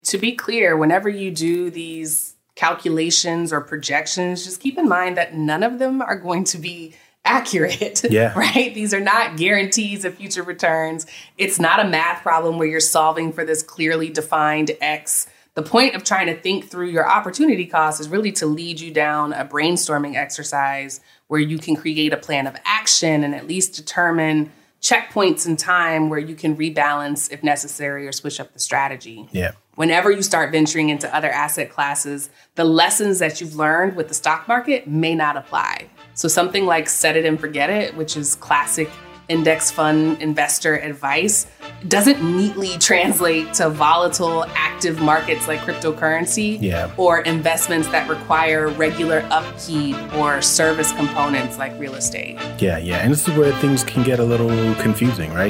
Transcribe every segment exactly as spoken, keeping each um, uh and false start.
to be clear, whenever you do these calculations or projections, just keep in mind that none of them are going to be accurate, yeah. right? These are not guarantees of future returns. It's not a math problem where you're solving for this clearly defined X. The point of trying to think through your opportunity cost is really to lead you down a brainstorming exercise where you can create a plan of action and at least determine checkpoints in time where you can rebalance if necessary or switch up the strategy. Yeah. Whenever you start venturing into other asset classes, the lessons that you've learned with the stock market may not apply. So something like set it and forget it, which is classic index fund investor advice, doesn't neatly translate to volatile, active markets like cryptocurrency yeah. or investments that require regular upkeep or service components like real estate. Yeah, yeah. And this is where things can get a little confusing, right?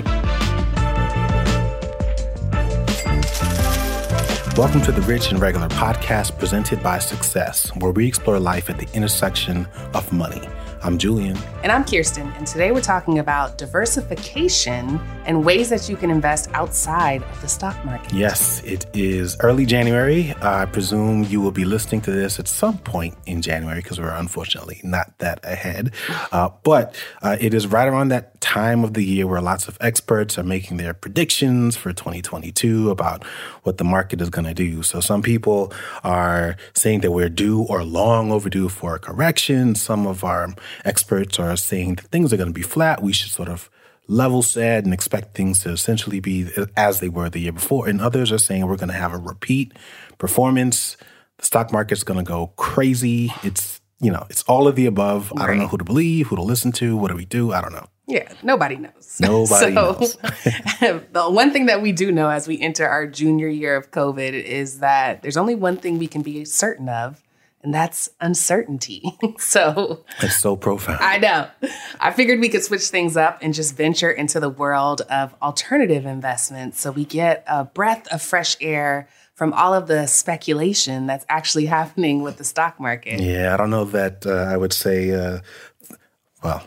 Welcome to the Rich and Regular podcast presented by Success, where we explore life at the intersection of money. I'm Julian. And I'm Kirsten. And today we're talking about diversification and ways that you can invest outside of the stock market. Yes, it is early January. I presume you will be listening to this at some point in January because we're unfortunately not that ahead. Uh, but uh, it is right around that time of the year where lots of experts are making their predictions for twenty twenty-two about what the market is going to do. So some people are saying that we're due or long overdue for a correction. Some of our experts are saying that things are going to be flat. We should sort of level set and expect things to essentially be as they were the year before. And others are saying we're going to have a repeat performance. The stock market's going to go crazy. It's, you know, it's all of the above. Right. I don't know who to believe, who to listen to. What do we do? I don't know. Yeah, nobody knows. Nobody so, knows. The one thing that we do know as we enter our junior year of COVID is that there's only one thing we can be certain of, and that's uncertainty. So it's so profound. I know. I figured we could switch things up and just venture into the world of alternative investments so we get a breath of fresh air from all of the speculation that's actually happening with the stock market. Yeah, I don't know that uh, I would say, uh, well,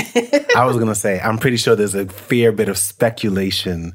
I was going to say, I'm pretty sure there's a fair bit of speculation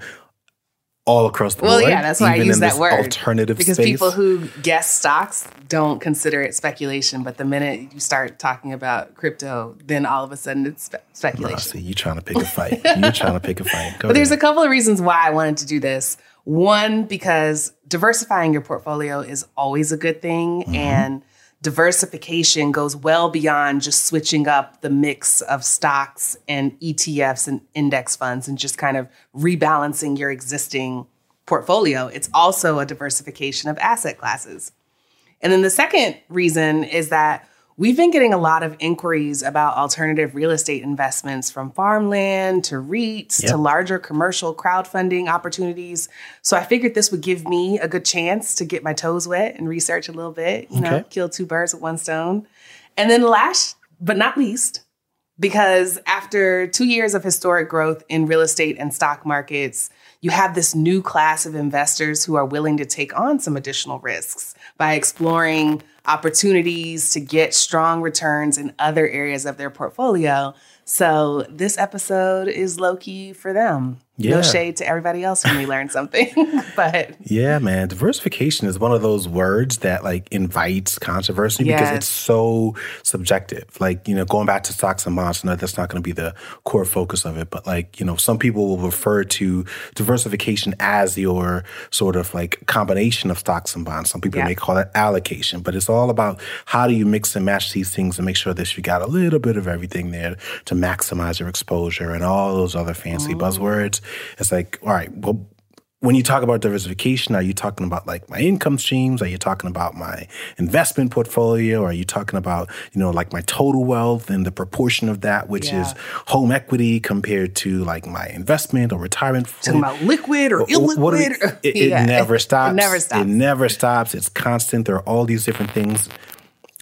all across the well, board. Well, yeah, that's why I use that word. Alternative because space. People who guess stocks don't consider it speculation, but the minute you start talking about crypto, then all of a sudden it's spe- speculation. No, see, you're trying to pick a fight. You're trying to pick a fight. Go but ahead. There's a couple of reasons why I wanted to do this. One, because diversifying your portfolio is always a good thing, mm-hmm. and diversification goes well beyond just switching up the mix of stocks and E T Fs and index funds and just kind of rebalancing your existing portfolio. It's also a diversification of asset classes. And then the second reason is that we've been getting a lot of inquiries about alternative real estate investments, from farmland to REITs yep. to larger commercial crowdfunding opportunities. So I figured this would give me a good chance to get my toes wet and research a little bit, you okay. know, kill two birds with one stone. And then last but not least, because after two years of historic growth in real estate and stock markets, you have this new class of investors who are willing to take on some additional risks by exploring opportunities to get strong returns in other areas of their portfolio. So this episode is low-key for them. Yeah. No shade to everybody else when we learn something, but yeah, man, diversification is one of those words that like invites controversy yes. because it's so subjective. Like, you know, going back to stocks and bonds, no, that's not going to be the core focus of it. But like, you know, some people will refer to diversification as your sort of like combination of stocks and bonds. Some people yeah. may call it allocation, but it's all about how do you mix and match these things and make sure that you got a little bit of everything there to maximize your exposure and all those other fancy mm. buzzwords. It's like, all right, well, when you talk about diversification, are you talking about like my income streams? Are you talking about my investment portfolio? Are you talking about, you know, like my total wealth and the proportion of that, which yeah. is home equity compared to like my investment or retirement? Talking about liquid or illiquid? What we, it, it yeah. never stops. It never stops. It never stops. It's constant. There are all these different things.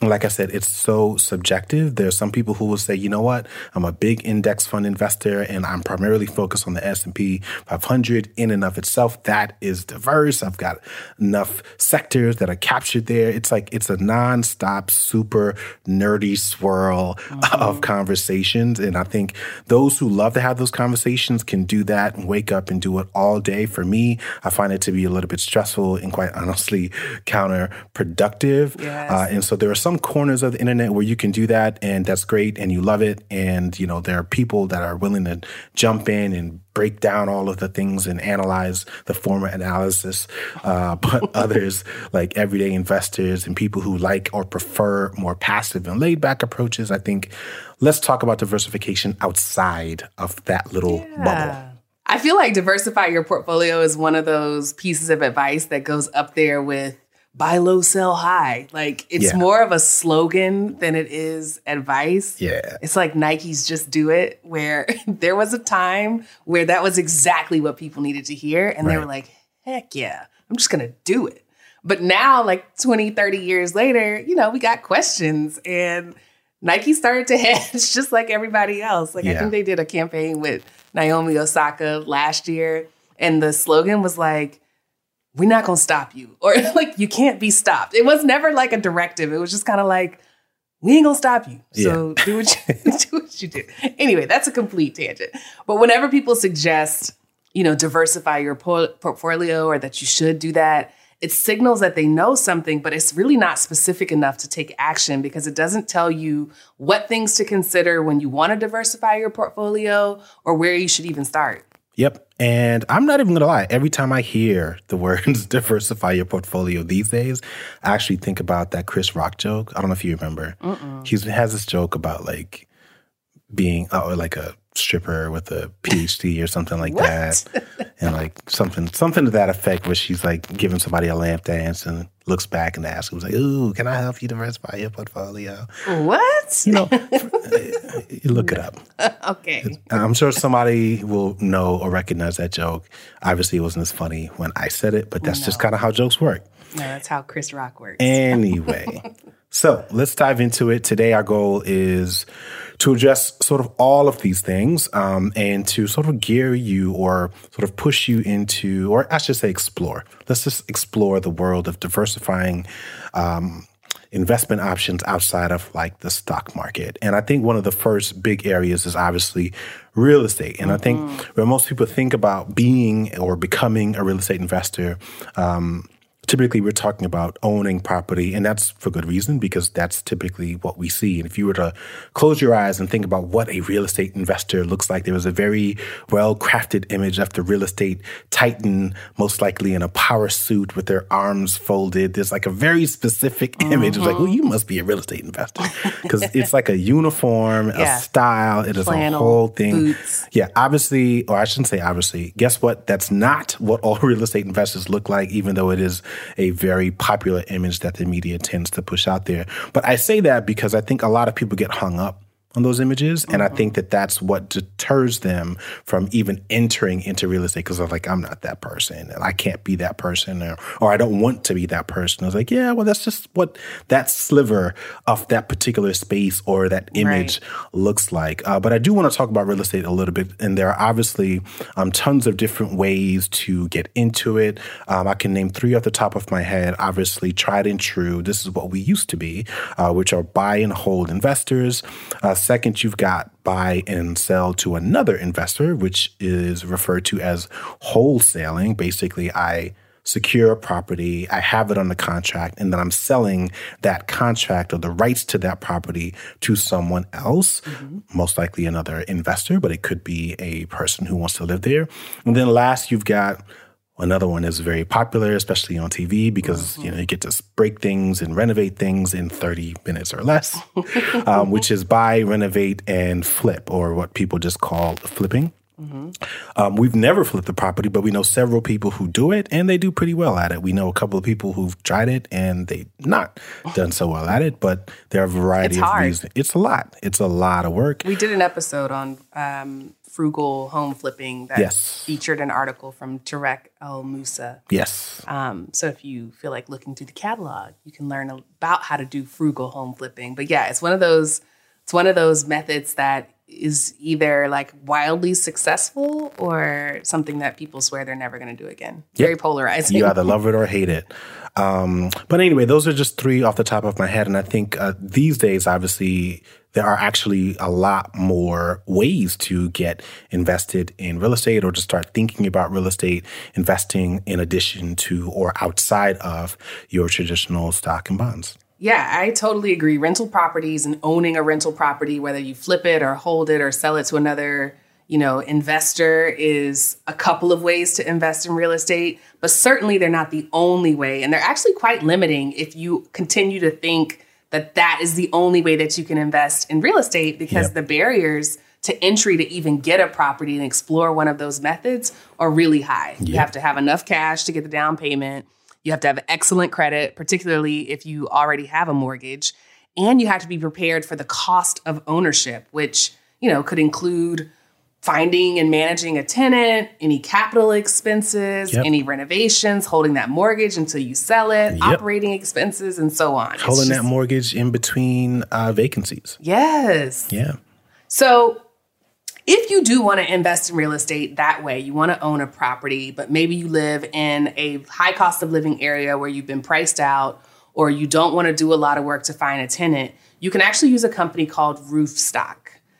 like I said, it's so subjective. There's some people who will say, you know what, I'm a big index fund investor and I'm primarily focused on the S and P five hundred in and of itself. That is diverse. I've got enough sectors that are captured there. It's like it's a nonstop, super nerdy swirl mm-hmm. of conversations. And I think those who love to have those conversations can do that and wake up and do it all day. For me, I find it to be a little bit stressful and quite honestly counterproductive. Yes. Uh, and so there are some corners of the internet where you can do that, and that's great, and you love it. And, you know, there are people that are willing to jump in and break down all of the things and analyze the former analysis. Uh, but others, like everyday investors and people who like or prefer more passive and laid-back approaches, I think let's talk about diversification outside of that little yeah. bubble. I feel like diversify your portfolio is one of those pieces of advice that goes up there with buy low, sell high. Like it's yeah. more of a slogan than it is advice. Yeah. It's like Nike's Just Do It, where there was a time where that was exactly what people needed to hear. And right. they were like, heck yeah, I'm just going to do it. But now, like twenty, thirty years later, you know, we got questions and Nike started to hedge just like everybody else. Like yeah. I think they did a campaign with Naomi Osaka last year. And the slogan was like, we're not going to stop you. Or like, you can't be stopped. It was never like a directive. It was just kind of like, we ain't going to stop you. So yeah. do, what you, do what you do. Anyway, that's a complete tangent. But whenever people suggest, you know, diversify your por- portfolio or that you should do that, it signals that they know something, but it's really not specific enough to take action because it doesn't tell you what things to consider when you want to diversify your portfolio or where you should even start. Yep. And I'm not even going to lie. Every time I hear the words diversify your portfolio these days, I actually think about that Chris Rock joke. I don't know if you remember. He has this joke about like being oh, like a stripper with a P H D or something like what? that. And like something something to that effect where she's like giving somebody a lamp dance and looks back and asks, was like, ooh, can I help you diversify your portfolio? What? You know, you look it up. Okay. I'm sure somebody will know or recognize that joke. Obviously, it wasn't as funny when I said it, but that's no. just kind of how jokes work. No, that's how Chris Rock works. Anyway, so let's dive into it. Today, our goal is to address sort of all of these things um, and to sort of gear you or sort of push you into, or I should say explore. Let's just explore the world of diversifying um, investment options outside of like the stock market. And I think one of the first big areas is obviously real estate. And mm-hmm. I think when most people think about being or becoming a real estate investor, um, typically, we're talking about owning property, and that's for good reason because that's typically what we see. And if you were to close your eyes and think about what a real estate investor looks like, there was a very well-crafted image of the real estate titan, most likely in a power suit with their arms folded. There's like a very specific mm-hmm. image. It's like, well, you must be a real estate investor because it's like a uniform, yeah. a style. It is Flannel, a whole thing. Boots. Yeah, obviously, or I shouldn't say obviously. Guess what? That's not what all real estate investors look like, even though it is a very popular image that the media tends to push out there. But I say that because I think a lot of people get hung up on those images. And mm-hmm. I think that that's what deters them from even entering into real estate because they're like, I'm not that person and I can't be that person or, or I don't want to be that person. I was like, yeah, well, that's just what that sliver of that particular space or that image right. looks like. Uh, but I do want to talk about real estate a little bit. And there are obviously um, tons of different ways to get into it. Um, I can name three off the top of my head. Obviously, tried and true. This is what we used to be, uh, which are buy and hold investors. Uh, Second, you've got buy and sell to another investor, which is referred to as wholesaling. Basically, I secure a property, I have it under contract, and then I'm selling that contract or the rights to that property to someone else, mm-hmm. most likely another investor, but it could be a person who wants to live there. And then last, you've got another one is very popular, especially on T V, because mm-hmm. you know you get to break things and renovate things in thirty minutes or less, um, which is buy, renovate, and flip, or what people just call flipping. Mm-hmm. Um, we've never flipped the property, but we know several people who do it, and they do pretty well at it. We know a couple of people who've tried it, and they've not done so well at it, but there are a variety it's of hard. reasons. It's a lot. It's a lot of work. We did an episode on um, frugal home flipping that yes. featured an article from Tarek El Moussa. Yes. Um, so if you feel like looking through the catalog, you can learn about how to do frugal home flipping. But yeah, it's one of those, it's one of those methods that is either like wildly successful or something that people swear they're never going to do again. Yep. Very polarizing. You either love it or hate it. Um, but anyway, those are just three off the top of my head. And I think uh, these days, obviously, there are actually a lot more ways to get invested in real estate or to start thinking about real estate investing in addition to or outside of your traditional stock and bonds. Yeah, I totally agree. Rental properties and owning a rental property, whether you flip it or hold it or sell it to another, you know, investor, is a couple of ways to invest in real estate, but certainly they're not the only way. And they're actually quite limiting if you continue to think that that is the only way that you can invest in real estate, because yep. the barriers to entry to even get a property and explore one of those methods are really high. Yep. You have to have enough cash to get the down payment. You have to have excellent credit, particularly if you already have a mortgage. And you have to be prepared for the cost of ownership, which, you know, could include finding and managing a tenant, any capital expenses, yep. any renovations, holding that mortgage until you sell it, yep. operating expenses, and so on. Holding just, that mortgage in between uh, vacancies. Yes. Yeah. So if you do want to invest in real estate that way, you want to own a property, but maybe you live in a high cost of living area where you've been priced out, or you don't want to do a lot of work to find a tenant, you can actually use a company called Roofstock,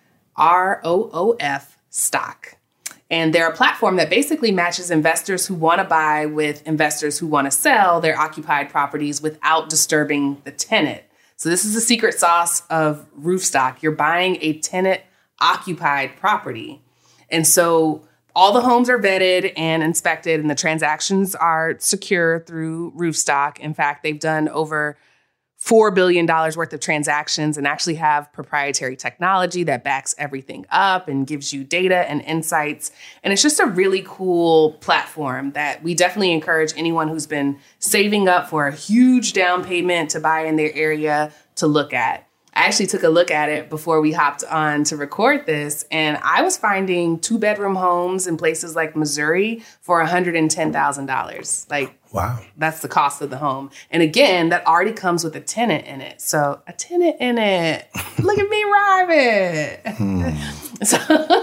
R O O F stock. And they're a platform that basically matches investors who want to buy with investors who want to sell their occupied properties without disturbing the tenant. So this is the secret sauce of Roofstock. You're buying a tenant occupied property. And so all the homes are vetted and inspected, and the transactions are secure through Roofstock. In fact, they've done over four billion dollars worth of transactions and actually have proprietary technology that backs everything up and gives you data and insights. And it's just a really cool platform that we definitely encourage anyone who's been saving up for a huge down payment to buy in their area to look at. I actually took a look at it before we hopped on to record this, and I was finding two-bedroom homes in places like Missouri for one hundred ten thousand dollars. Like, wow, that's the cost of the home. And again, that already comes with a tenant in it. So a tenant in it. Look at me rhyme it. Hmm. So,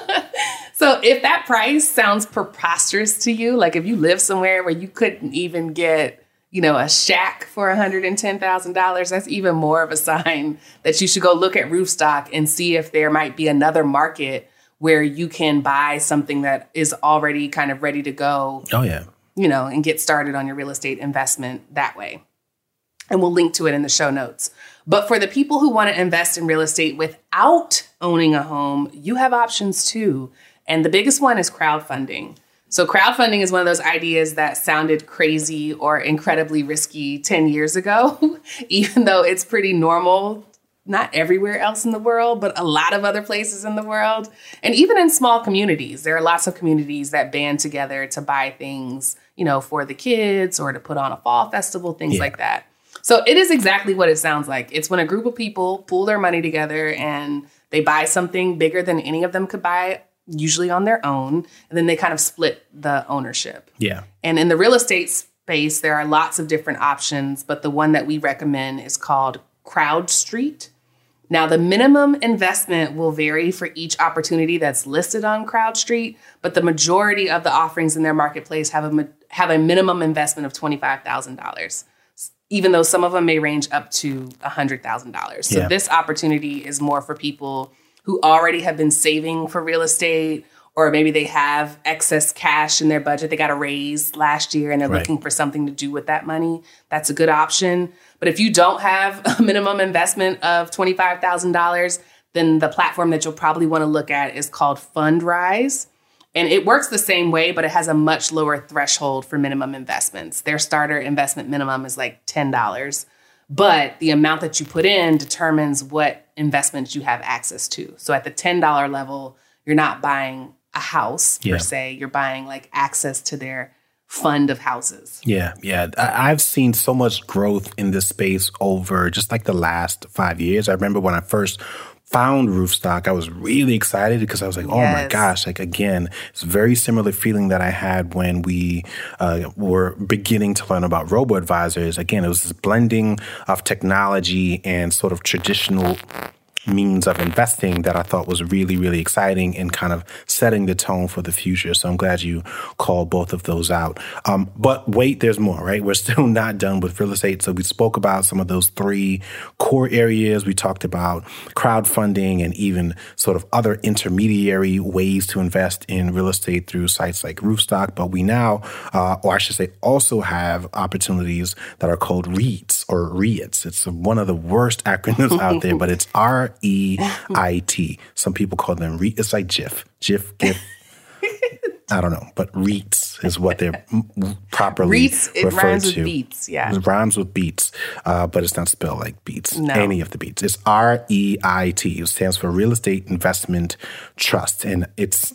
so if that price sounds preposterous to you, like if you live somewhere where you couldn't even get, you know, a shack for one hundred ten thousand dollars, that's even more of a sign that you should go look at Roofstock and see if there might be another market where you can buy something that is already kind of ready to go. Oh, yeah. You know, and get started on your real estate investment that way. And we'll link to it in the show notes. But for the people who want to invest in real estate without owning a home, you have options too. And the biggest one is crowdfunding. So crowdfunding is one of those ideas that sounded crazy or incredibly risky ten years ago, even though it's pretty normal, not everywhere else in the world, but a lot of other places in the world. And even in small communities, there are lots of communities that band together to buy things, you know, for the kids or to put on a fall festival, things yeah. like that. So it is exactly what it sounds like. It's when a group of people pool their money together and they buy something bigger than any of them could buy, usually on their own, and then they kind of split the ownership. Yeah. And in the real estate space, there are lots of different options, but the one that we recommend is called CrowdStreet. Now, the minimum investment will vary for each opportunity that's listed on CrowdStreet, but the majority of the offerings in their marketplace have a have a minimum investment of twenty-five thousand dollars, even though some of them may range up to one hundred thousand dollars. So yeah. this opportunity is more for people who already have been saving for real estate, or maybe they have excess cash in their budget. They got a raise last year and they're right. looking for something to do with that money. That's a good option. But if you don't have a minimum investment of twenty-five thousand dollars, then the platform that you'll probably want to look at is called Fundrise. And it works the same way, but it has a much lower threshold for minimum investments. Their starter investment minimum is like ten dollars. But the amount that you put in determines what investments you have access to. So at the ten dollars level, you're not buying a house yeah. per se. You're buying like access to their fund of houses. Yeah, yeah. I- I've seen so much growth in this space over just like the last five years. I remember when I first found Roofstock, I was really excited because I was like, oh yes. my gosh, like again, it's a very similar feeling that I had when we uh, were beginning to learn about robo-advisors. Again, it was this blending of technology and sort of traditional means of investing that I thought was really, really exciting and kind of setting the tone for the future. So I'm glad you called both of those out. Um, but wait, there's more, right? We're still not done with real estate. So we spoke about some of those three core areas. We talked about crowdfunding and even sort of other intermediary ways to invest in real estate through sites like Roofstock. But we now, uh, or I should say, also have opportunities that are called REITs or REITs. It's one of the worst acronyms out there, but it's R E I T. Some people call them REIT. It's like GIF. GIF, GIF. I don't know, but REITs is what they're properly REITs, it referred rhymes to. with beats, yeah. It rhymes with beats, uh, but it's not spelled like beats, no. any of the beats. It's R E I T. It stands for Real Estate Investment Trust, and it's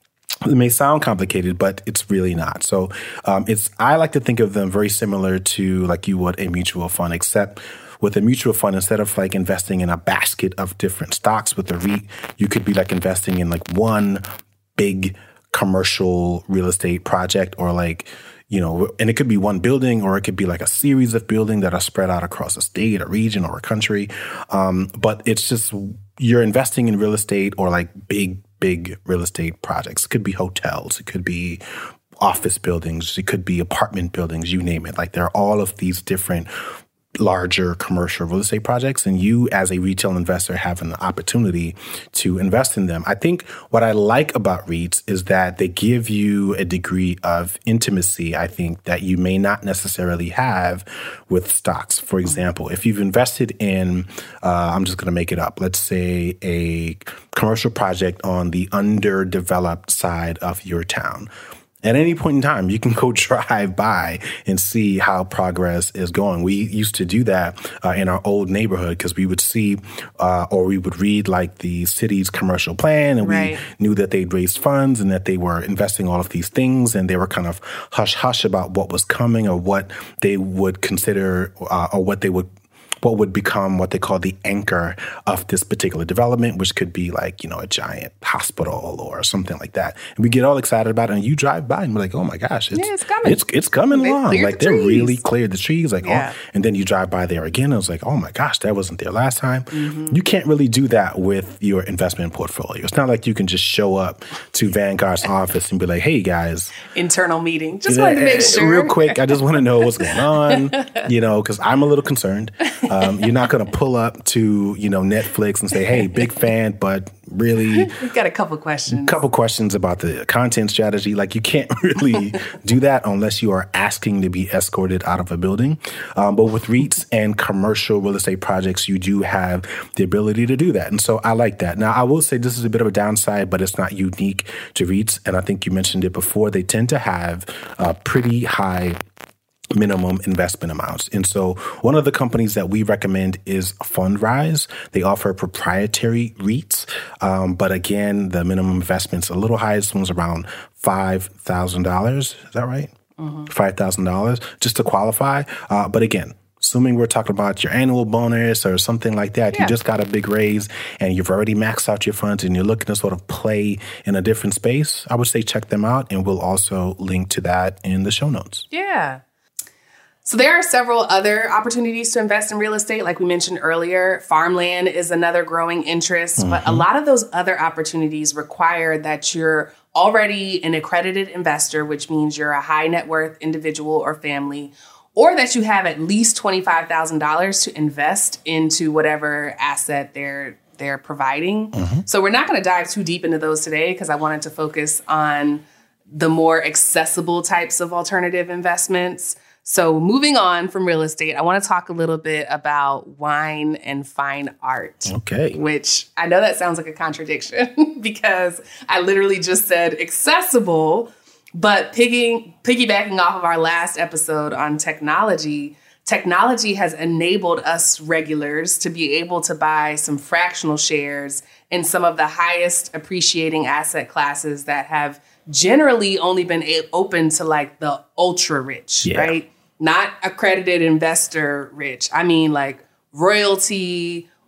it may sound complicated, but it's really not. So um, it's I like to think of them very similar to like you would a mutual fund, except with a mutual fund, instead of like investing in a basket of different stocks with a REIT, you could be like investing in like one big commercial real estate project or like, you know, and it could be one building or it could be like a series of buildings that are spread out across a state, a region, or a country. Um, but it's just you're investing in real estate or like big, big real estate projects. It could be hotels. It could be office buildings. It could be apartment buildings, you name it. Like there are all of these different larger commercial real estate projects, and you as a retail investor have an opportunity to invest in them. I think what I like about REITs is that they give you a degree of intimacy, I think, that you may not necessarily have with stocks. For example, if you've invested in, uh, I'm just going to make it up, let's say a commercial project on the underdeveloped side of your town. At any point in time, you can go drive by and see how progress is going. We used to do that uh, in our old neighborhood because we would see uh, or we would read like the city's commercial plan, and right. we knew that they'd raised funds and that they were investing all of these things, and they were kind of hush-hush about what was coming or what they would consider uh, or what they would what would become what they call the anchor of this particular development, which could be like, you know, a giant hospital or something like that. And we get all excited about it, and you drive by and we're like, oh my gosh, it's yeah, it's coming. It's, it's coming they along. Like the they trees. really cleared the trees. Like, yeah. oh, and then you drive by there again. And it was like, oh my gosh, that wasn't there last time. Mm-hmm. You can't really do that with your investment portfolio. It's not like you can just show up to Vanguard's office and be like, hey guys. Internal meeting. Just wanted to make sure. Real quick, I just want to know what's going on, you know, because I'm a little concerned. Um, you're not going to pull up to, you know, Netflix and say, hey, big fan, but really we've got a couple questions. couple questions about the content strategy. Like you can't really do that unless you are asking to be escorted out of a building. Um, but with REITs and commercial real estate projects, you do have the ability to do that. And so I like that. Now, I will say this is a bit of a downside, but it's not unique to REITs. And I think you mentioned it before. They tend to have uh, pretty high minimum investment amounts. And so one of the companies that we recommend is Fundrise. They offer proprietary REITs. Um, but again, the minimum investment's a little high. This one's around five thousand dollars. Is that right? Mm-hmm. five thousand dollars just to qualify. Uh, but again, assuming we're talking about your annual bonus or something like that, yeah. you just got a big raise and you've already maxed out your funds and you're looking to sort of play in a different space, I would say check them out. And we'll also link to that in the show notes. Yeah. So there are several other opportunities to invest in real estate. Like we mentioned earlier, farmland is another growing interest. Mm-hmm. But a lot of those other opportunities require that you're already an accredited investor, which means you're a high net worth individual or family, or that you have at least twenty-five thousand dollars to invest into whatever asset they're they're providing. Mm-hmm. So we're not going to dive too deep into those today because I wanted to focus on the more accessible types of alternative investments. So moving on from real estate, I want to talk a little bit about wine and fine art. Okay. Which I know that sounds like a contradiction because I literally just said accessible, but pigging, piggybacking off of our last episode on technology, technology has enabled us regulars to be able to buy some fractional shares in some of the highest appreciating asset classes that have generally only been a- open to like the ultra rich, yeah. right? Not accredited investor rich. I mean like royalty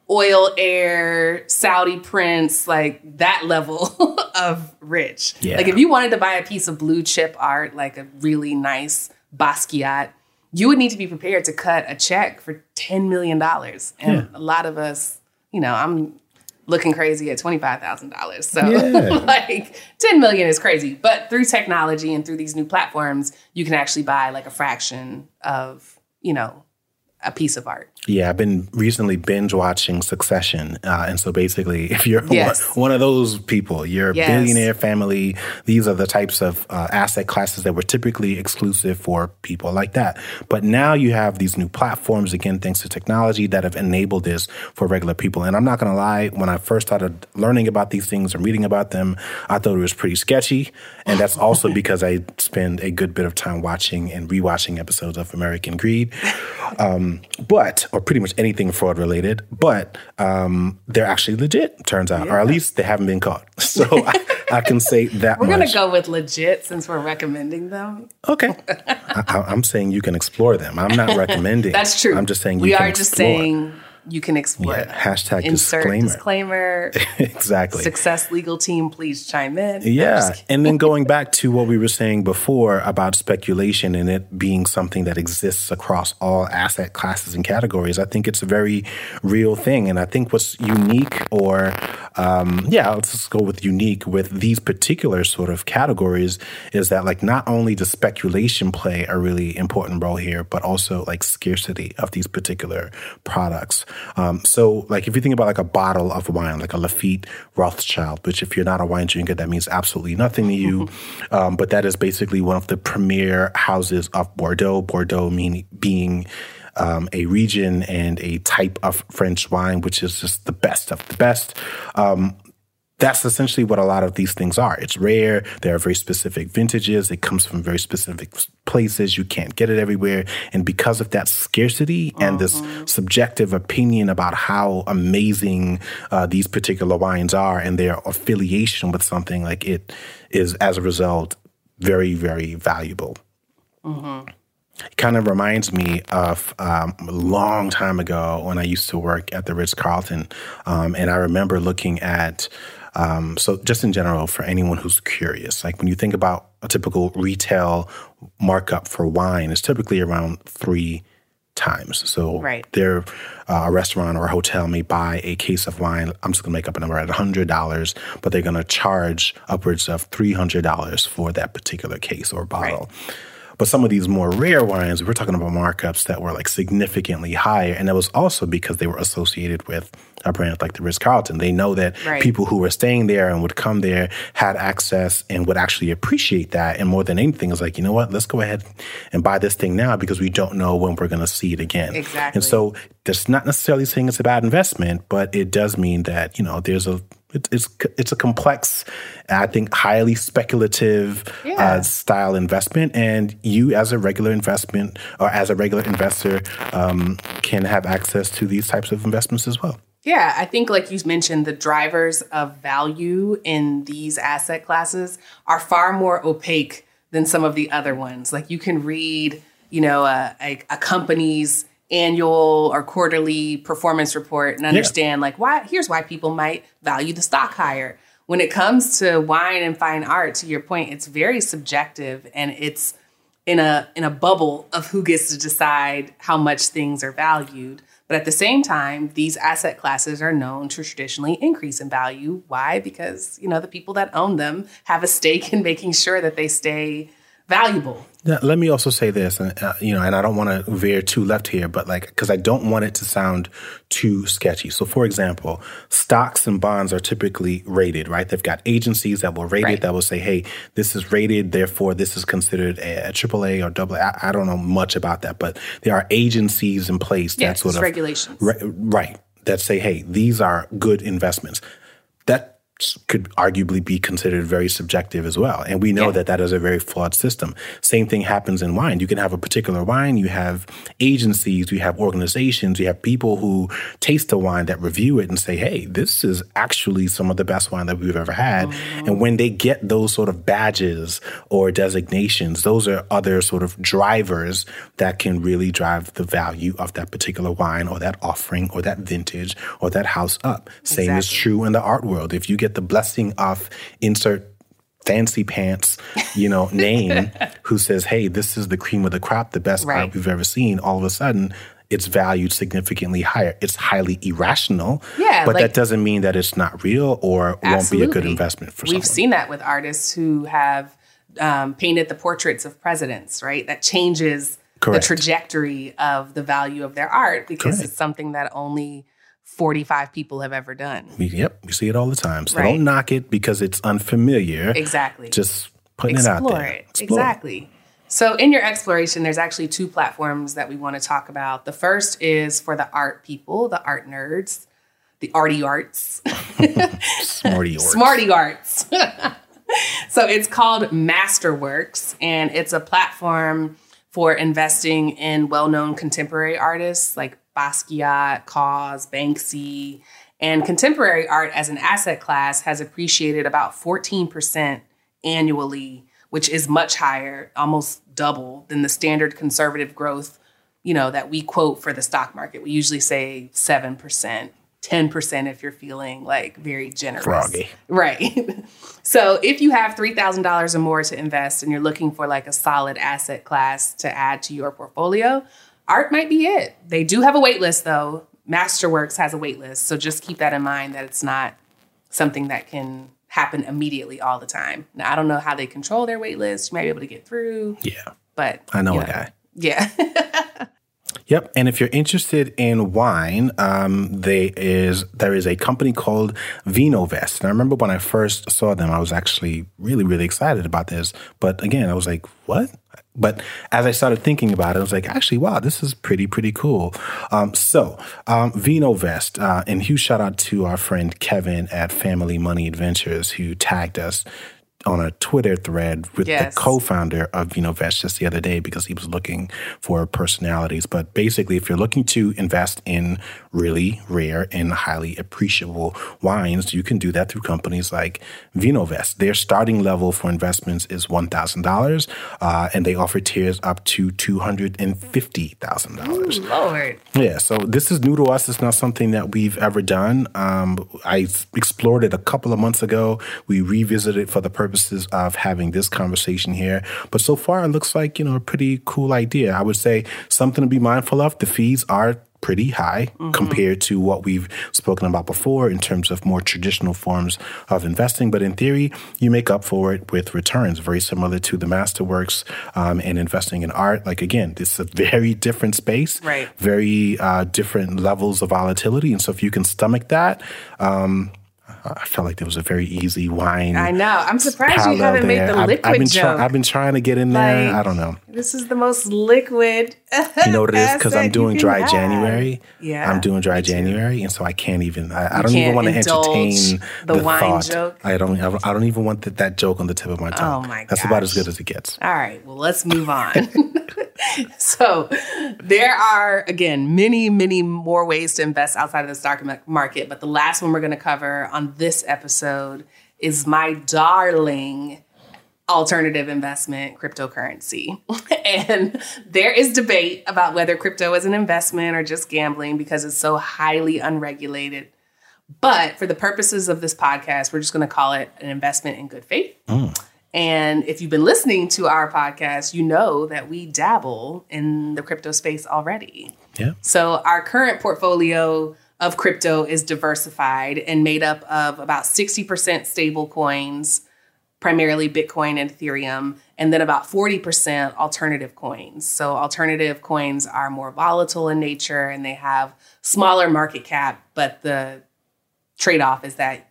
oil heir, Saudi prince, like that level of rich. Yeah. Like if you wanted to buy a piece of blue chip art, like a really nice Basquiat, you would need to be prepared to cut a check for ten million dollars. And yeah. a lot of us, you know, I'm looking crazy at twenty-five thousand dollars. So yeah. like ten million is crazy. But through technology and through these new platforms, you can actually buy like a fraction of, you know, a piece of art. Yeah, I've been recently binge watching Succession. Uh, and so basically, if you're yes. one, one of those people, you're a yes. billionaire family, these are the types of uh, asset classes that were typically exclusive for people like that. But now you have these new platforms, again, thanks to technology, that have enabled this for regular people. And I'm not going to lie, when I first started learning about these things and reading about them, I thought it was pretty sketchy. And that's also because I spend a good bit of time watching and rewatching episodes of American Greed. Um, but, or pretty much anything fraud related, but um, they're actually legit, turns out, yeah. or at least they haven't been caught. So I, I can say that we're much. We're going to go with legit since we're recommending them. Okay. I, I'm saying you can explore them. I'm not recommending. That's true. I'm just saying you we can are just explore. saying you can explore yeah, them. Hashtag Insert disclaimer. disclaimer. Exactly. Success legal team, please chime in. Yeah. And then going back to what we were saying before about speculation and it being something that exists across all asset classes and categories, I think it's a very real thing. And I think what's unique or, um, yeah, let's just go with unique with these particular sort of categories is that like not only does speculation play a really important role here, but also like scarcity of these particular products. Um, so, like, if you think about, like, a bottle of wine, like a Lafite Rothschild, which if you're not a wine drinker, that means absolutely nothing to you. um, but that is basically one of the premier houses of Bordeaux, Bordeaux meaning being um, a region and a type of French wine, which is just the best of the best. Um, That's essentially what a lot of these things are. It's rare. There are very specific vintages. It comes from very specific places. You can't get it everywhere. And because of that scarcity and uh-huh. this subjective opinion about how amazing uh, these particular wines are and their affiliation with something, like it is, as a result, very, very valuable. Uh-huh. It kind of reminds me of um, a long time ago when I used to work at the Ritz-Carlton. Um, and I remember looking at Um, so just in general, for anyone who's curious, like when you think about a typical retail markup for wine, it's typically around three times. So right. they're, uh, a restaurant or a hotel may buy a case of wine. I'm just going to make up a number at one hundred dollars, but they're going to charge upwards of three hundred dollars for that particular case or bottle. Right. But some of these more rare wines, we're talking about markups that were like significantly higher. And that was also because they were associated with a brand like the Ritz-Carlton. They know that right. people who were staying there and would come there had access and would actually appreciate that. And more than anything, is like, you know what, let's go ahead and buy this thing now because we don't know when we're going to see it again. Exactly. And so that's not necessarily saying it's a bad investment, but it does mean that, you know, there's a It, it's it's a complex, I think, highly speculative yeah. uh, style investment, and you, as a regular investment or as a regular investor, um, can have access to these types of investments as well. Yeah, I think, like you mentioned, the drivers of value in these asset classes are far more opaque than some of the other ones. Like you can read, you know, a, a, a company's annual or quarterly performance report and understand yeah. like why here's why people might value the stock higher. When it comes to wine and fine art, to your point, it's very subjective and it's in a in a bubble of who gets to decide how much things are valued. But at the same time, these asset classes are known to traditionally increase in value. Why? Because, you know, the people that own them have a stake in making sure that they stay valuable. Now, let me also say this, and uh, you know, and I don't want to veer too left here, but like, because I don't want it to sound too sketchy. So, for example, stocks and bonds are typically rated, right? They've got agencies that will rate right. it, that will say, "Hey, this is rated, therefore this is considered a, a triple A or double A." I, I don't know much about that, but there are agencies in place that yes, sort of regulations, ra- right? That say, "Hey, these are good investments." That could arguably be considered very subjective as well. And we know yeah. that that is a very flawed system. Same thing happens in wine. You can have a particular wine, you have agencies, you have organizations, you have people who taste the wine that review it and say, hey, this is actually some of the best wine that we've ever had. Mm-hmm. And when they get those sort of badges or designations, those are other sort of drivers that can really drive the value of that particular wine or that offering or that vintage or that house up. Same exactly. is true in the art world. If you get the blessing of insert fancy pants, you know, name who says, hey, this is the cream of the crop, the best right. art we've ever seen, all of a sudden it's valued significantly higher. It's highly irrational, yeah, but like, that doesn't mean that it's not real or absolutely. won't be a good investment for someone. We've seen that with artists who have um, painted the portraits of presidents, right? That changes Correct. the trajectory of the value of their art because Correct. it's something that only forty-five people have ever done. Yep, we see it all the time. So right. don't knock it because it's unfamiliar. Exactly. Just putting Explore it out there. It. Explore exactly. it. So in your exploration, there's actually two platforms that we want to talk about. The first is for the art people, the art nerds, the arty arts. Smarty arts. Smarty arts. So it's called Masterworks, and it's a platform for investing in well-known contemporary artists like Basquiat, Kaws, Banksy, and contemporary art as an asset class has appreciated about fourteen percent annually, which is much higher, almost double than the standard conservative growth, you know, that we quote for the stock market. We usually say seven percent, ten percent if you're feeling like very generous. Froggy. Right. So if you have three thousand dollars or more to invest and you're looking for like a solid asset class to add to your portfolio, art might be it. They do have a wait list, though. Masterworks has a wait list. So just keep that in mind that it's not something that can happen immediately all the time. Now, I don't know how they control their wait list. You might be able to get through. Yeah. But I know you a guy. Yeah. Yep. And if you're interested in wine, um, there is there is a company called VinoVest. And I remember when I first saw them, I was actually really, really excited about this. But again, I was like, what? But as I started thinking about it, I was like, actually, wow, this is pretty, pretty cool. Um, so um, VinoVest, uh, and huge shout out to our friend Kevin at Family Money Adventures who tagged us on a Twitter thread with yes. the co-founder of VinoVest just the other day because he was looking for personalities. But basically, if you're looking to invest in really rare and highly appreciable wines, you can do that through companies like VinoVest. Their starting level for investments is one thousand dollars, uh, and they offer tiers up to two hundred fifty thousand dollars. Ooh, Lord. Yeah, so this is new to us. It's not something that we've ever done. Um, I explored it a couple of months ago. We revisited it for the purpose purposes of having this conversation here. But so far, it looks like, you know, a pretty cool idea. I would say something to be mindful of. The fees are pretty high mm-hmm. compared to what we've spoken about before in terms of more traditional forms of investing. But in theory, you make up for it with returns, very similar to the Masterworks um, and investing in art. Like, again, this is a very different space, right. very uh, different levels of volatility. And so if you can stomach that, um, I felt like there was a very easy wine. I know. I'm surprised you haven't there. made the liquid I've, I've been joke. Try, I've been trying to get in there. Like, I don't know. This is the most liquid. You know what it is? Because I'm doing dry have. January. Yeah. I'm doing dry January, and so I can't even. I, I don't even want to entertain the, the wine thought. joke. I don't. I don't even want that, that joke on the tip of my tongue. Oh my god. That's about as good as it gets. All right. Well, let's move on. So there are, again, many, many more ways to invest outside of the stock market. But the last one we're going to cover on this episode is my darling alternative investment, cryptocurrency. And there is debate about whether crypto is an investment or just gambling because it's so highly unregulated. But for the purposes of this podcast, we're just going to call it an investment in good faith. Mm. And if you've been listening to our podcast, you know that we dabble in the crypto space already. Yeah. So our current portfolio of crypto is diversified and made up of about sixty percent stable coins, primarily Bitcoin and Ethereum, and then about forty percent alternative coins. So alternative coins are more volatile in nature and they have smaller market cap, but the trade-off is that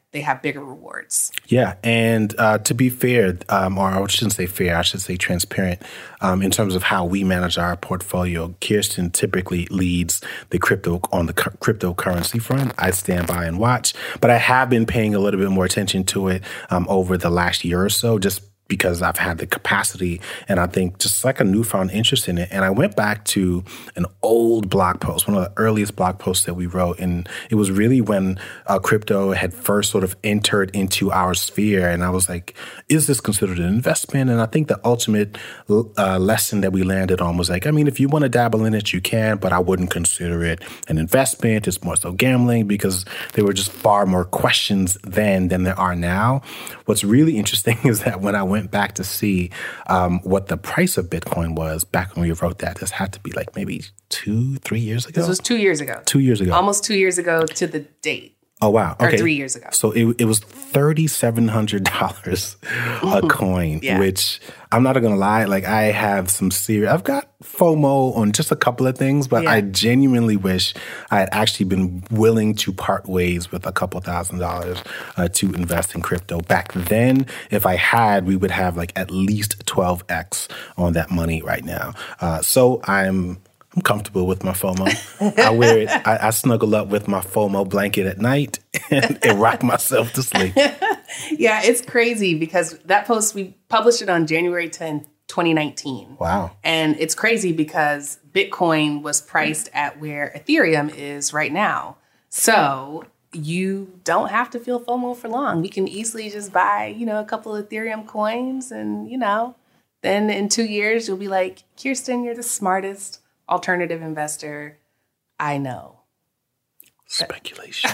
they have bigger rewards. Yeah. And uh, to be fair, um, or I shouldn't say fair, I should say transparent, um, in terms of how we manage our portfolio, Kirsten typically leads the crypto on the cu- cryptocurrency front. I stand by and watch, but I have been paying a little bit more attention to it um, over the last year or so, just because I've had the capacity and I think just like a newfound interest in it. And I went back to an old blog post, one of the earliest blog posts that we wrote. And it was really when uh, crypto had first sort of entered into our sphere. And I was like, is this considered an investment? And I think the ultimate uh, lesson that we landed on was like, I mean, if you want to dabble in it, you can, but I wouldn't consider it an investment. It's more so gambling, because there were just far more questions then than there are now. What's really interesting is that when I went back to see um, what the price of Bitcoin was back when we wrote that, this had to be like maybe two, three years ago. This was two years ago. Two years ago. Almost two years ago to the date. Oh, wow. Okay. Or three years ago. So it, it was three thousand seven hundred dollars a coin, yeah. Which I'm not going to lie, like I have some serious, I've got FOMO on just a couple of things, but yeah. I genuinely wish I had actually been willing to part ways with a couple thousand dollars uh, to invest in crypto. Back then, if I had, we would have like at least twelve x on that money right now. Uh, so I'm... I'm comfortable with my FOMO. I wear it. I, I snuggle up with my FOMO blanket at night and, and rock myself to sleep. Yeah, it's crazy because that post, we published it on January tenth, twenty nineteen. Wow. And it's crazy because Bitcoin was priced at where Ethereum is right now. So you don't have to feel FOMO for long. We can easily just buy, you know, a couple of Ethereum coins and, you know, then in two years you'll be like, Kirsten, you're the smartest alternative investor I know. Speculation.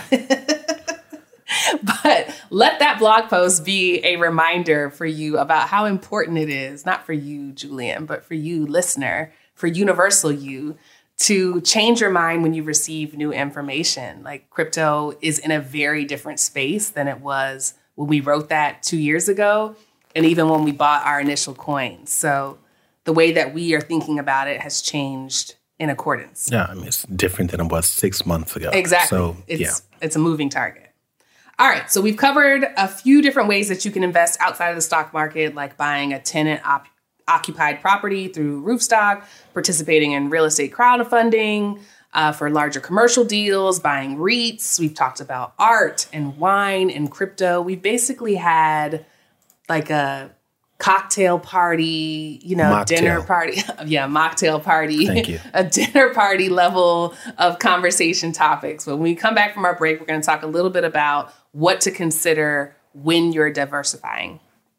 But let that blog post be a reminder for you about how important it is, not for you, Julian, but for you, listener, for universal you, to change your mind when you receive new information. Like crypto is in a very different space than it was when we wrote that two years ago, and even when we bought our initial coins. So the way that we are thinking about it has changed in accordance. Yeah, I mean, it's different than it was six months ago. Exactly. So, it's, yeah. it's a moving target. All right, so we've covered a few different ways that you can invest outside of the stock market, like buying a tenant op- occupied property through Roofstock, participating in real estate crowdfunding uh, for larger commercial deals, buying REITs. We've talked about art and wine and crypto. We've basically had like a cocktail party, you know, mocktail. dinner party. Yeah, mocktail party. Thank you. A dinner party level of conversation topics. But when we come back from our break, we're going to talk a little bit about what to consider when you're diversifying.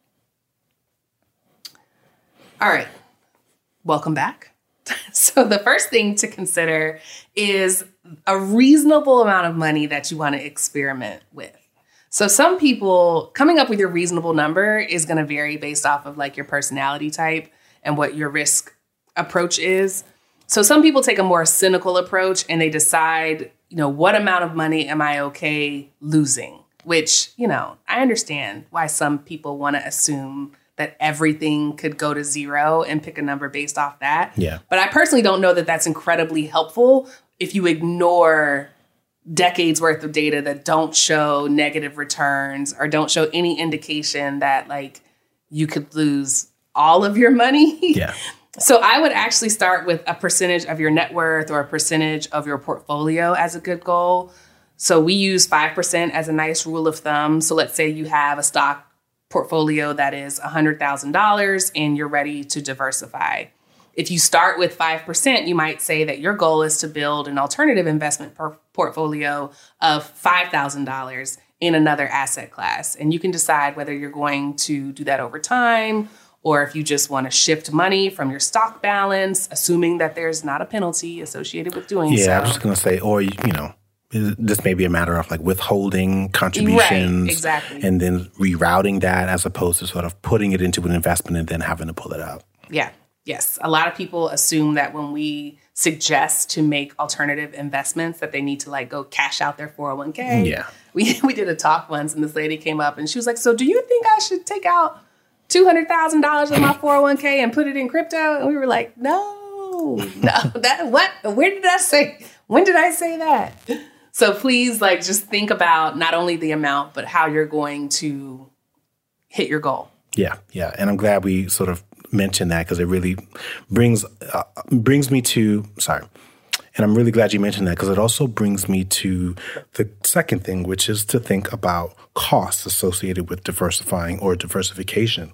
All right. Welcome back. So the first thing to consider is a reasonable amount of money that you want to experiment with. So some people, coming up with your reasonable number is going to vary based off of like your personality type and what your risk approach is. So some people take a more cynical approach and they decide, you know, what amount of money am I okay losing? Which, you know, I understand why some people want to assume that everything could go to zero and pick a number based off that. Yeah. But I personally don't know that that's incredibly helpful if you ignore decades worth of data that don't show negative returns or don't show any indication that like you could lose all of your money. Yeah. So I would actually start with a percentage of your net worth or a percentage of your portfolio as a good goal. So we use five percent as a nice rule of thumb. So let's say you have a stock portfolio that is one hundred thousand dollars and you're ready to diversify. If you start with five percent, you might say that your goal is to build an alternative investment per- portfolio of five thousand dollars in another asset class. And you can decide whether you're going to do that over time or if you just want to shift money from your stock balance, assuming that there's not a penalty associated with doing yeah, so. Yeah, I was just going to say, or, you know, this may be a matter of like withholding contributions right, exactly. and then rerouting that as opposed to sort of putting it into an investment and then having to pull it out. Yeah. Yes. A lot of people assume that when we suggest to make alternative investments that they need to like go cash out their four oh one k. Yeah. We we did a talk once and this lady came up and she was like, so do you think I should take out two hundred thousand dollars of my four oh one k and put it in crypto? And we were like, no, no, that what? Where did I say? When did I say that? So please, like, just think about not only the amount, but how you're going to hit your goal. Yeah, yeah. And I'm glad we sort of mentioned that because it really brings uh, brings me to, sorry. And I'm really glad you mentioned that because it also brings me to the second thing, which is to think about costs associated with diversifying or diversification.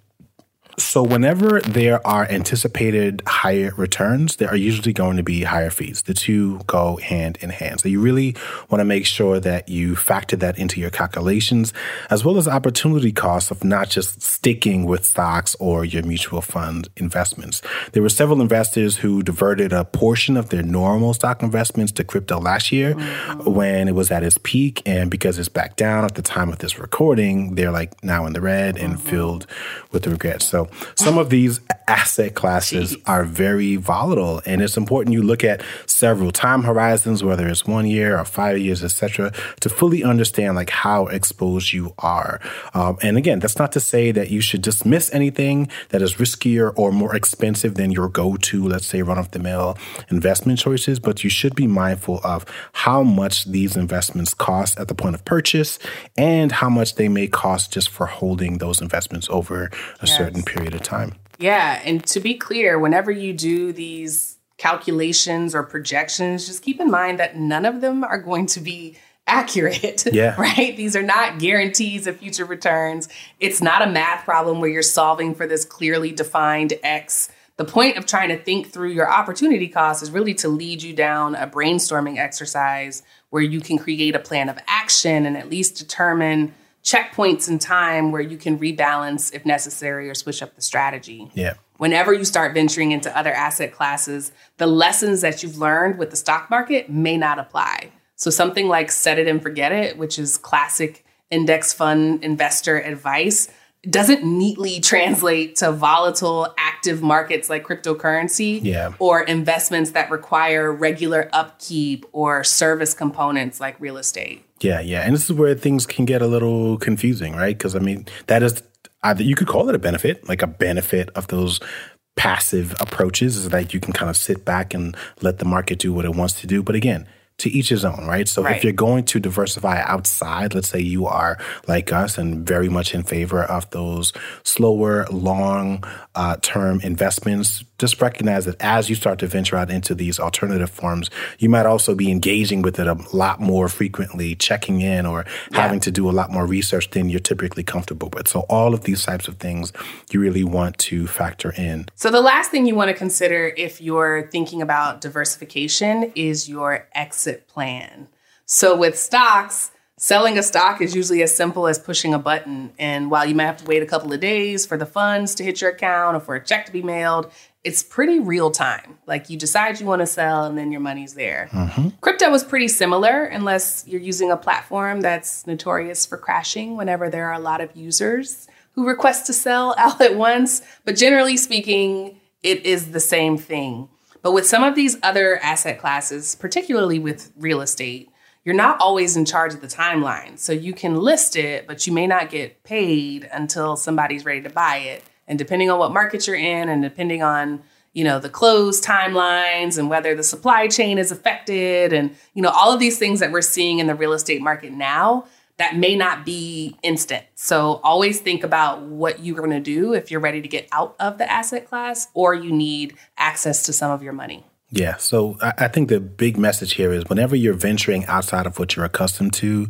So whenever there are anticipated higher returns, there are usually going to be higher fees. The two go hand in hand. So you really want to make sure that you factor that into your calculations, as well as opportunity costs of not just sticking with stocks or your mutual fund investments. There were several investors who diverted a portion of their normal stock investments to crypto last year mm-hmm. when it was at its peak. And because it's back down at the time of this recording, they're like now in the red and mm-hmm. filled with regret. So some of these asset classes Jeez. are very volatile, and it's important you look at several time horizons, whether it's one year or five years, et cetera, to fully understand like how exposed you are. Um, and again, that's not to say that you should dismiss anything that is riskier or more expensive than your go-to, let's say, run-of-the-mill investment choices, but you should be mindful of how much these investments cost at the point of purchase and how much they may cost just for holding those investments over a yes. certain period of time. Yeah. And to be clear, whenever you do these calculations or projections, just keep in mind that none of them are going to be accurate, yeah. right? These are not guarantees of future returns. It's not a math problem where you're solving for this clearly defined X. The point of trying to think through your opportunity costs is really to lead you down a brainstorming exercise where you can create a plan of action and at least determine checkpoints in time where you can rebalance if necessary or switch up the strategy. Yeah. Whenever you start venturing into other asset classes, the lessons that you've learned with the stock market may not apply. So something like set it and forget it, which is classic index fund investor advice, doesn't neatly translate to volatile active markets like cryptocurrency yeah. or investments that require regular upkeep or service components like real estate. Yeah, yeah. And this is where things can get a little confusing, right? Because, I mean, that is either you could call it a benefit, like a benefit of those passive approaches is that you can kind of sit back and let the market do what it wants to do. But again, to each his own, right? So right. if you're going to diversify outside, let's say you are like us and very much in favor of those slower, long uh, term investments, just recognize that as you start to venture out into these alternative forms, you might also be engaging with it a lot more frequently, checking in or yeah. having to do a lot more research than you're typically comfortable with. So all of these types of things you really want to factor in. So the last thing you want to consider if you're thinking about diversification is your exit plan. So with stocks, selling a stock is usually as simple as pushing a button. And while you might have to wait a couple of days for the funds to hit your account or for a check to be mailed, it's pretty real time. Like you decide you want to sell and then your money's there. Mm-hmm. Crypto is pretty similar unless you're using a platform that's notorious for crashing whenever there are a lot of users who request to sell all at once. But generally speaking, it is the same thing. But with some of these other asset classes, particularly with real estate, you're not always in charge of the timeline. So you can list it, but you may not get paid until somebody's ready to buy it. And depending on what market you're in and depending on, you know, the close timelines and whether the supply chain is affected and, you know, all of these things that we're seeing in the real estate market now, that may not be instant. So always think about what you're going to do if you're ready to get out of the asset class or you need access to some of your money. Yeah. So I, I think the big message here is whenever you're venturing outside of what you're accustomed to,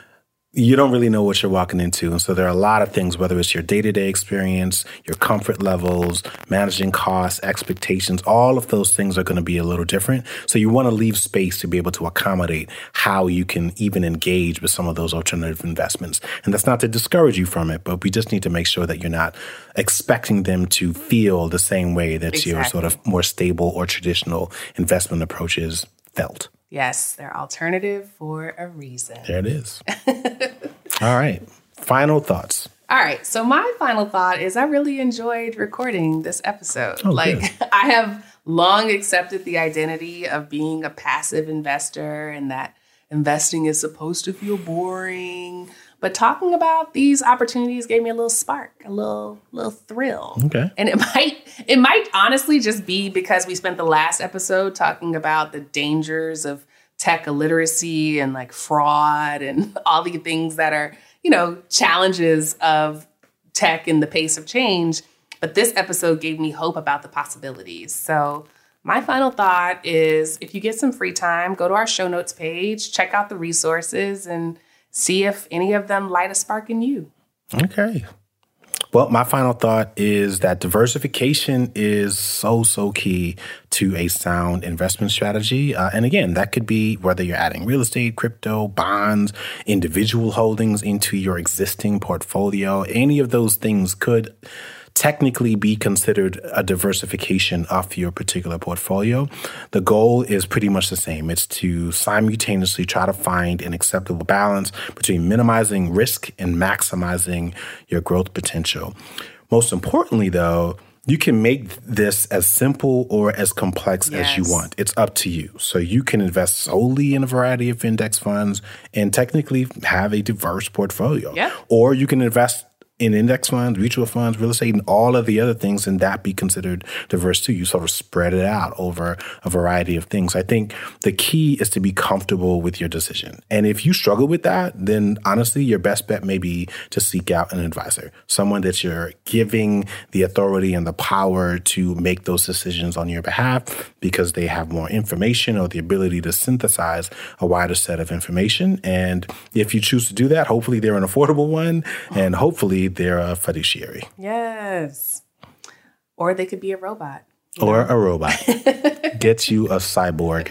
you don't really know what you're walking into. And so there are a lot of things, whether it's your day-to-day experience, your comfort levels, managing costs, expectations, all of those things are going to be a little different. So you want to leave space to be able to accommodate how you can even engage with some of those alternative investments. And that's not to discourage you from it, but we just need to make sure that you're not expecting them to feel the same way that exactly. your sort of more stable or traditional investment approaches felt. Yes, they're alternative for a reason. There it is. All right. Final thoughts. All right. So my final thought is I really enjoyed recording this episode. Oh, like good. I have long accepted the identity of being a passive investor and that investing is supposed to feel boring. But talking about these opportunities gave me a little spark, a little little thrill. Okay. And it might it might honestly just be because we spent the last episode talking about the dangers of tech illiteracy and like fraud and all the things that are, you know, challenges of tech and the pace of change. But this episode gave me hope about the possibilities. So my final thought is, if you get some free time, go to our show notes page, check out the resources, and see if any of them light a spark in you. Okay. Well, my final thought is that diversification is so, so key to a sound investment strategy. Uh, and again, that could be whether you're adding real estate, crypto, bonds, individual holdings into your existing portfolio. Any of those things could technically be considered a diversification of your particular portfolio. The goal is pretty much the same. It's to simultaneously try to find an acceptable balance between minimizing risk and maximizing your growth potential. Most importantly, though, you can make this as simple or as complex yes. as you want. It's up to you. So you can invest solely in a variety of index funds and technically have a diverse portfolio. Yep. Or you can invest in index funds, mutual funds, real estate, and all of the other things, and that be considered diverse too. You sort of spread it out over a variety of things. I think the key is to be comfortable with your decision. And if you struggle with that, then honestly, your best bet may be to seek out an advisor, someone that you're giving the authority and the power to make those decisions on your behalf because they have more information or the ability to synthesize a wider set of information. And if you choose to do that, hopefully they're an affordable one, and hopefully they're a fiduciary. Yes. Or they could be a robot. Or know? a robot. Get you a cyborg.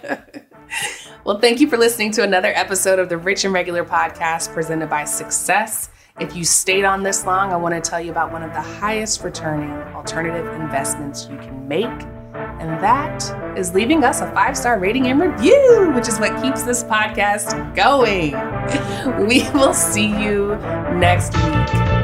Well, thank you for listening to another episode of the Rich and Regular podcast presented by Success. If you stayed on this long, I want to tell you about one of the highest returning alternative investments you can make. And that is leaving us a five-star rating and review, which is what keeps this podcast going. We will see you next week.